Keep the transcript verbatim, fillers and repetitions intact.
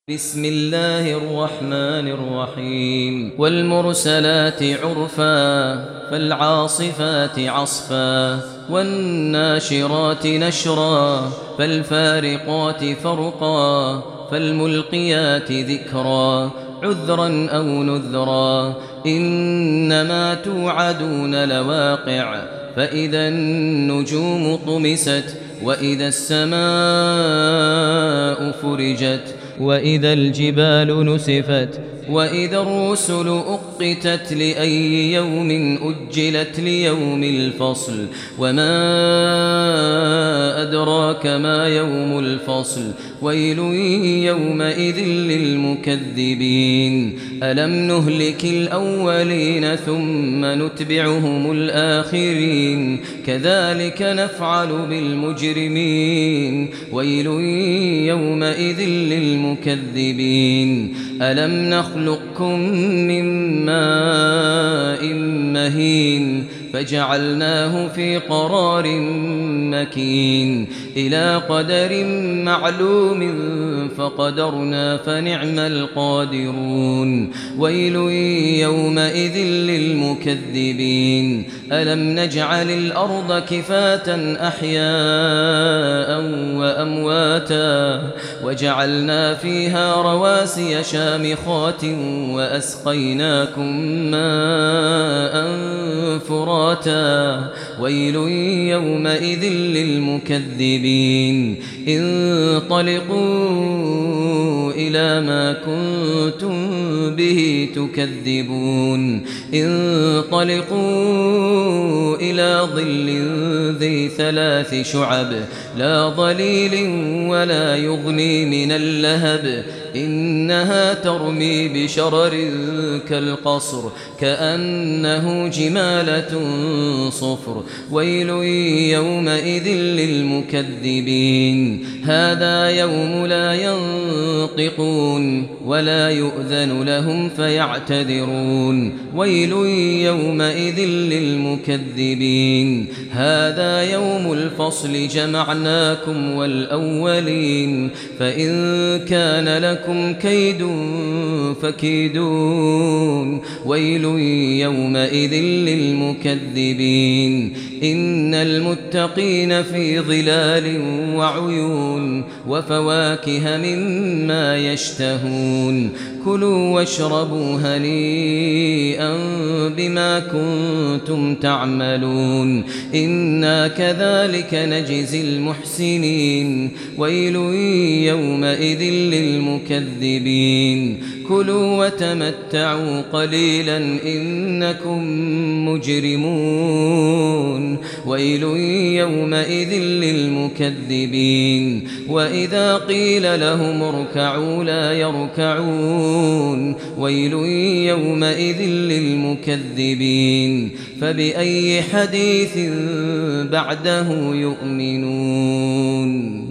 بسم الله الرحمن الرحيم والمرسلات عرفا فالعاصفات عصفا والناشرات نشرا فالفارقات فرقا فالملقيات ذكرا عذرا أو نذرا إنما توعدون لواقع فإذا النجوم طمست وإذا السماء فرجت وإذا الجبال نسفت وإذا الرسل أقتت لأي يوم أجلت ليوم الفصل وما أدراك ما يوم الفصل ويل يومئذ للمكذبين ألم نهلك الأولين ثم نتبعهم الآخرين كذلك نفعل بالمجرمين ويل يومئذ للمكذبين ألم نخلقكم من ماء مهين فجعلناه في قرار مكين إلى قدر معلوم فقدرنا فنعم القادرون ويل يومئذ للمكذبين ألم نجعل الأرض كفاة أحياء وأمواتا وجعلنا فيها رواسي شامخات وأسقيناكم ماء فراتا ويل يومئذ للمكذبين انطلقوا إلى ما كنتم به تكذبون انطلقوا إلى ظل ذي ثلاث شعب لا ظليل ولا يغني من اللهب إنها ترمي بشرر كالقصر كأنه جمالة صفر ويل يومئذ للمكذبين هذا يوم لا ينطقون ولا يؤذن لهم فيعتذرون ويل يومئذ للمكذبين هذا يوم الفصل جمعناكم والأولين فإن كان لكم كيد فكيدون ويل يومئذ للمكذبين إن المتقين في ظلال وعيون وفواكه مما يشتهون كلوا واشربوا هنيئا بما كنتم تعملون إنا كذلك نجزي المحسنين ويل يومئذ للمكذبين كلوا وتمتعوا قليلا إنكم مجرمون ويل يومئذ للمكذبين وإذا قيل لهم اركعوا لا يركعون ويل يومئذ للمكذبين فبأي حديث بعده يؤمنون.